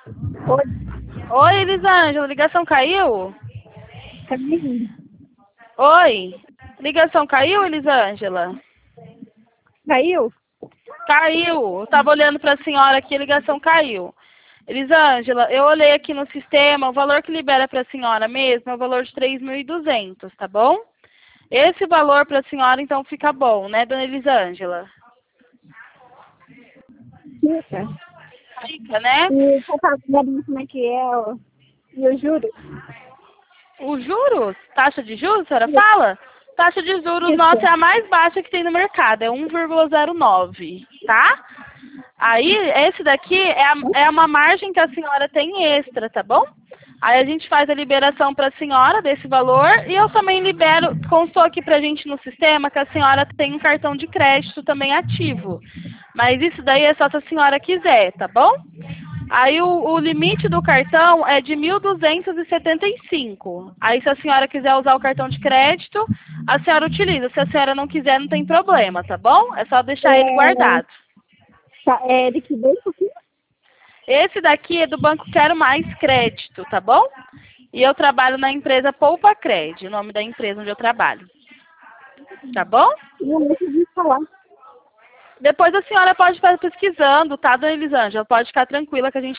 Oi, Oi, Elisângela, ligação caiu? Camille. Oi, ligação caiu, Elisângela? Caiu? Caiu. Eu tava olhando para a senhora aqui, a ligação caiu. Elisângela, eu olhei aqui no sistema, o valor que libera para a senhora mesmo é o valor de 3.200, tá bom? Esse valor para a senhora, então, fica bom, né, dona Elisângela? Fica. Fica, né? E você tá sabendo como é que é e os juros? Os juros? Taxa de juros, a senhora fala? Taxa de juros nossa é Isso. a mais baixa que tem no mercado, é 1,09, tá? Aí, esse daqui é uma margem que a senhora tem extra, tá bom? Aí a gente faz a liberação para a senhora desse valor e eu também libero, constou aqui pra gente no sistema que a senhora tem um cartão de crédito também ativo. Mas isso daí é só se a senhora quiser, tá bom? Aí o limite do cartão é de 1.275. Aí se a senhora quiser usar o cartão de crédito, a senhora utiliza. Se a senhora não quiser, não tem problema, tá bom? É só deixar ele É, guardado. é liquidez um pouquinho? Esse daqui é do Banco Quero Mais Crédito, tá bom? E eu trabalho na empresa Poupa Cred, o nome da empresa onde eu trabalho. Tá bom? Não consegui falar. Depois a senhora pode estar pesquisando, tá, dona Elisângela? Pode ficar tranquila que a gente